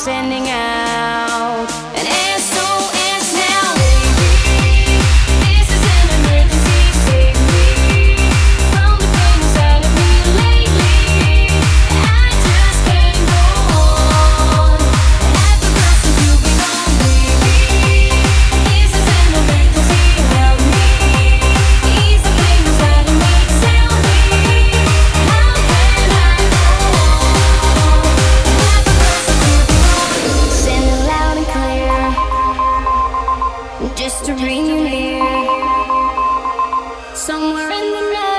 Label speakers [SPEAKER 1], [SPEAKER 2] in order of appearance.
[SPEAKER 1] sending out an SOS now. This is an emergency. Save me from the pain inside of me lately. I just can't go on. Half the person you've been on, baby. This is an emergency. Help me ease the pain inside of me. Tell me, how can I go on? Half the person you've been on. Send it loud and clear, just to bring you near. Somewhere in the night.